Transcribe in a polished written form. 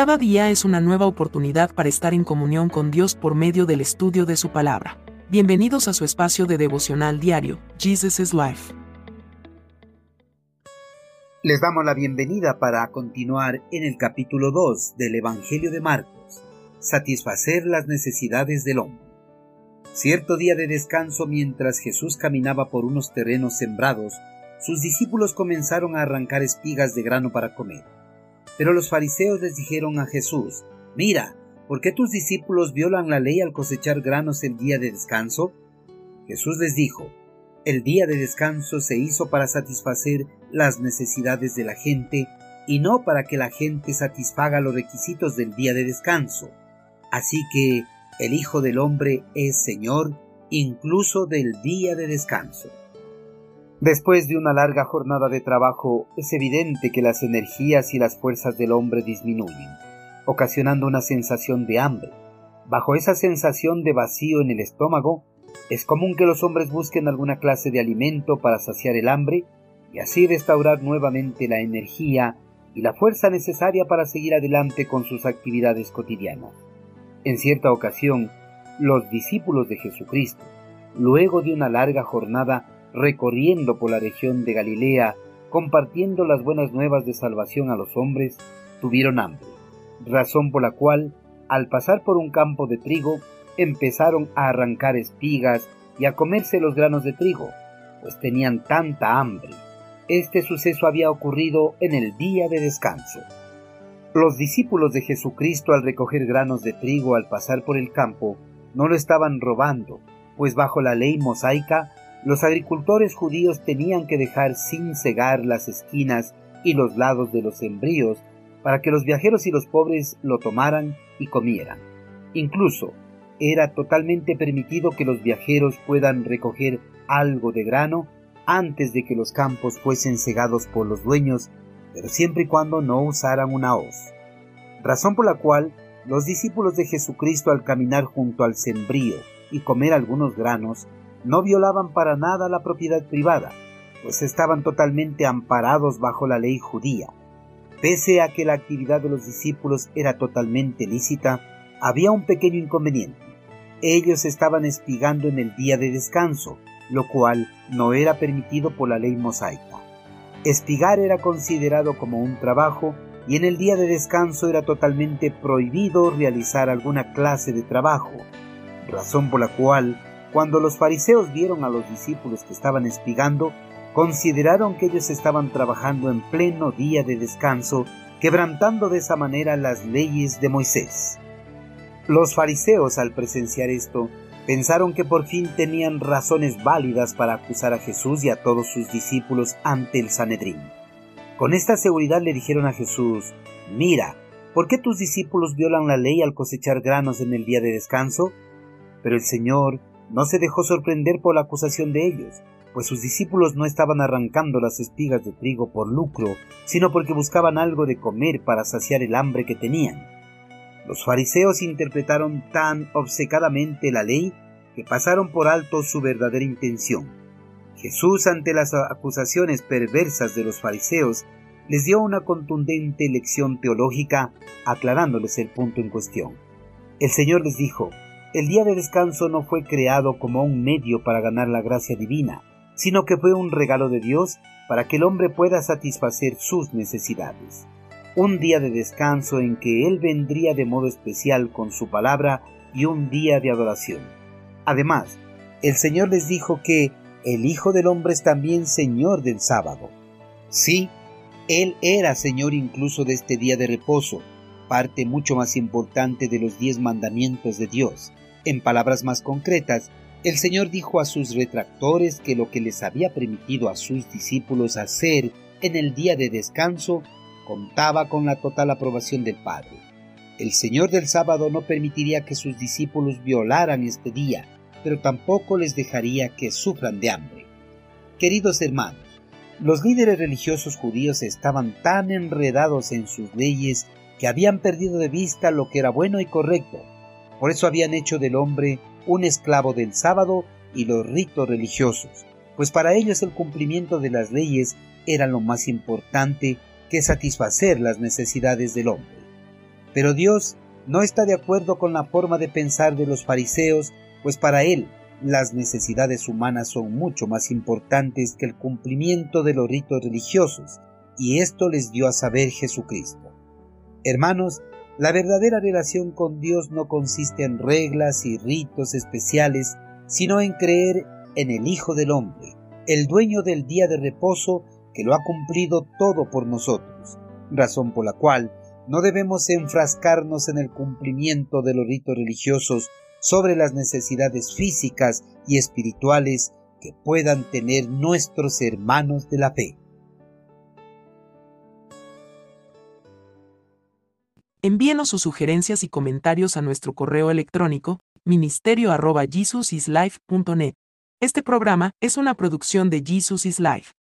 Cada día es una nueva oportunidad para estar en comunión con Dios por medio del estudio de su palabra. Bienvenidos a su espacio de devocional diario, Jesus is Life. Les damos la bienvenida para continuar en el capítulo 2 del Evangelio de Marcos, satisfacer las necesidades del hombre. Cierto día de descanso, mientras Jesús caminaba por unos terrenos sembrados, sus discípulos comenzaron a arrancar espigas de grano para comer. Pero los fariseos les dijeron a Jesús: «Mira, ¿por qué tus discípulos violan la ley al cosechar granos el día de descanso?» Jesús les dijo: «El día de descanso se hizo para satisfacer las necesidades de la gente y no para que la gente satisfaga los requisitos del día de descanso. Así que el Hijo del Hombre es Señor incluso del día de descanso». Después de una larga jornada de trabajo, es evidente que las energías y las fuerzas del hombre disminuyen, ocasionando una sensación de hambre. Bajo esa sensación de vacío en el estómago, es común que los hombres busquen alguna clase de alimento para saciar el hambre y así restaurar nuevamente la energía y la fuerza necesaria para seguir adelante con sus actividades cotidianas. En cierta ocasión, los discípulos de Jesucristo, luego de una larga jornada recorriendo por la región de Galilea, compartiendo las buenas nuevas de salvación a los hombres, tuvieron hambre, razón por la cual, al pasar por un campo de trigo, empezaron a arrancar espigas y a comerse los granos de trigo, pues tenían tanta hambre. Este suceso había ocurrido en el día de descanso. Los discípulos de Jesucristo, al recoger granos de trigo al pasar por el campo, no lo estaban robando, pues bajo la ley mosaica, los agricultores judíos tenían que dejar sin cegar las esquinas y los lados de los sembríos para que los viajeros y los pobres lo tomaran y comieran. Incluso, era totalmente permitido que los viajeros puedan recoger algo de grano antes de que los campos fuesen cegados por los dueños, pero siempre y cuando no usaran una hoz. Razón por la cual los discípulos de Jesucristo, al caminar junto al sembrío y comer algunos granos, no violaban para nada la propiedad privada, pues estaban totalmente amparados bajo la ley judía. Pese a que la actividad de los discípulos era totalmente lícita, había un pequeño inconveniente. Ellos estaban espigando en el día de descanso, lo cual no era permitido por la ley mosaica. Espigar era considerado como un trabajo y en el día de descanso era totalmente prohibido realizar alguna clase de trabajo, razón por la cual, cuando los fariseos vieron a los discípulos que estaban espigando, consideraron que ellos estaban trabajando en pleno día de descanso, quebrantando de esa manera las leyes de Moisés. Los fariseos, al presenciar esto, pensaron que por fin tenían razones válidas para acusar a Jesús y a todos sus discípulos ante el Sanedrín. Con esta seguridad le dijeron a Jesús: «Mira, ¿por qué tus discípulos violan la ley al cosechar granos en el día de descanso?» Pero el Señor no se dejó sorprender por la acusación de ellos, pues sus discípulos no estaban arrancando las espigas de trigo por lucro, sino porque buscaban algo de comer para saciar el hambre que tenían. Los fariseos interpretaron tan obcecadamente la ley que pasaron por alto su verdadera intención. Jesús, ante las acusaciones perversas de los fariseos, les dio una contundente lección teológica, aclarándoles el punto en cuestión. El Señor les dijo: «El día de descanso no fue creado como un medio para ganar la gracia divina, sino que fue un regalo de Dios para que el hombre pueda satisfacer sus necesidades. Un día de descanso en que Él vendría de modo especial con su palabra y un día de adoración». Además, el Señor les dijo que el Hijo del Hombre es también Señor del sábado. Sí, Él era Señor incluso de este día de reposo, parte mucho más importante de los 10 mandamientos de Dios. En palabras más concretas, el Señor dijo a sus retractores que lo que les había permitido a sus discípulos hacer en el día de descanso contaba con la total aprobación del Padre. El Señor del sábado no permitiría que sus discípulos violaran este día, pero tampoco les dejaría que sufran de hambre. Queridos hermanos, los líderes religiosos judíos estaban tan enredados en sus leyes que habían perdido de vista lo que era bueno y correcto. Por eso habían hecho del hombre un esclavo del sábado y los ritos religiosos, pues para ellos el cumplimiento de las leyes era lo más importante que satisfacer las necesidades del hombre. Pero Dios no está de acuerdo con la forma de pensar de los fariseos, pues para Él las necesidades humanas son mucho más importantes que el cumplimiento de los ritos religiosos, y esto les dio a saber Jesucristo. Hermanos, la verdadera relación con Dios no consiste en reglas y ritos especiales, sino en creer en el Hijo del Hombre, el dueño del día de reposo que lo ha cumplido todo por nosotros, razón por la cual no debemos enfrascarnos en el cumplimiento de los ritos religiosos sobre las necesidades físicas y espirituales que puedan tener nuestros hermanos de la fe. Envíenos sus sugerencias y comentarios a nuestro correo electrónico ministerio@jesusislife.net. Este programa es una producción de Jesus is Life.